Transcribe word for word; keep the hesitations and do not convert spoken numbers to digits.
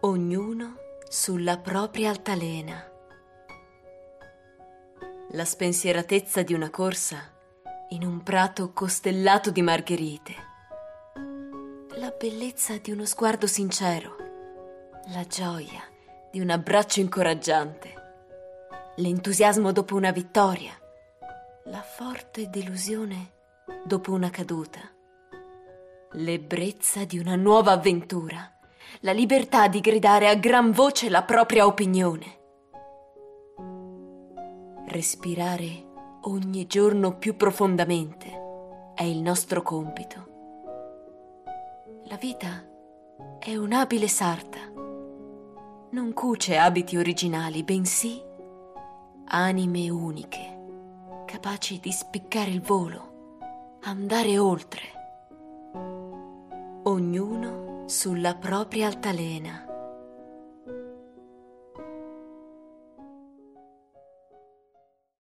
Ognuno sulla propria altalena. La spensieratezza di una corsa in un prato costellato di margherite. La bellezza di uno sguardo sincero. La gioia di un abbraccio incoraggiante. L'entusiasmo dopo una vittoria. La forte delusione dopo una caduta. L'ebbrezza di una nuova avventura. La libertà di gridare a gran voce la propria opinione. Respirare ogni giorno più profondamente è il nostro compito. La vita è un'abile sarta. Non cuce abiti originali, bensì anime uniche, capaci di spiccare il volo, andare oltre. Ognuno sulla propria altalena.